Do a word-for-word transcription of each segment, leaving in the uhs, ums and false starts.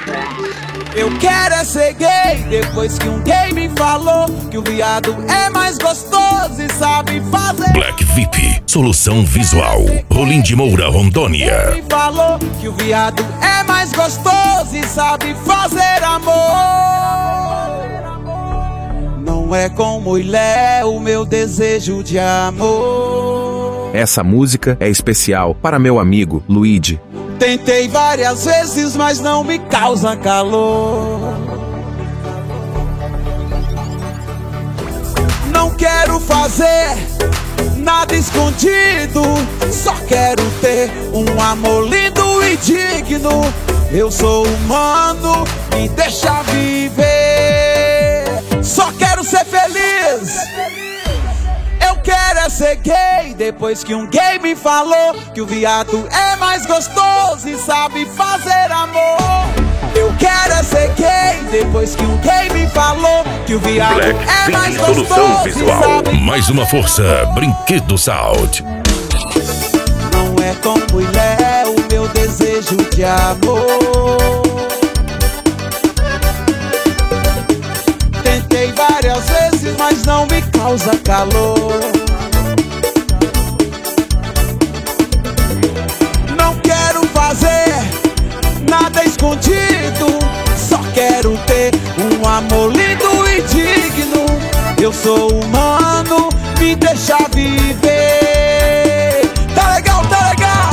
Eu quero é ser gay, depois que um gay me falou que o viado é mais gostoso e sabe fazer. Black V I P, solução visual, Rolim de Moura, Rondônia. Me falou que o viado é mais gostoso e sabe fazer amor. Não é com mulher o meu desejo de amor. Essa música é especial para meu amigo Luigi. Tentei várias vezes, mas não me causa calor. Não quero fazer nada escondido, só quero ter um amor lindo e digno. Eu sou humano, me deixa viver. Só quero ser feliz. Eu quero é ser gay, depois que um gay me falou que o viado é mais gostoso e sabe fazer amor. Eu quero é ser gay, depois que um gay me falou que o viado Black é mais V I P, gostoso solução visual. e sabe. Mais uma força, Brinquedo Sound. Não é com mulher o meu desejo de amor. Tentei várias vezes, mas não me causa calor. Não quero fazer nada escondido, só quero ter um amor lindo e digno. Eu sou humano, me deixa viver. Tá legal, tá legal.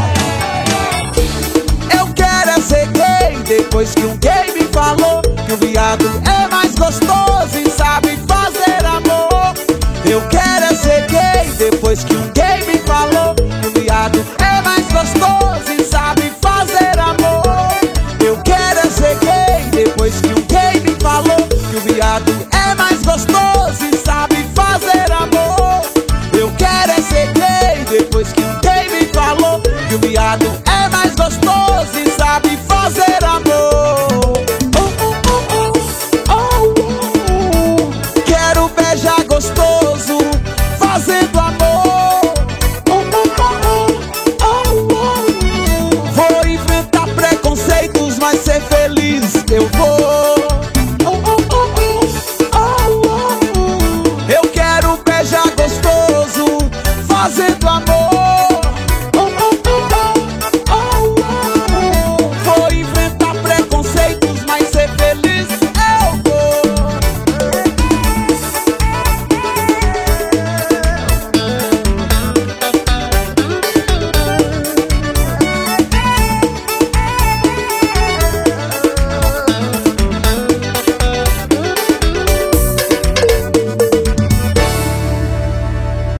Eu quero é ser gay, depois que um gay me falou que o viado é mais gostoso e sabe fazer amor. Eu quero é ser gay, depois que um gay me falou que o viado é mais gostoso e sabe fazer amor. Eu quero é ser gay, depois que um gay me falou que o viado é mais gostoso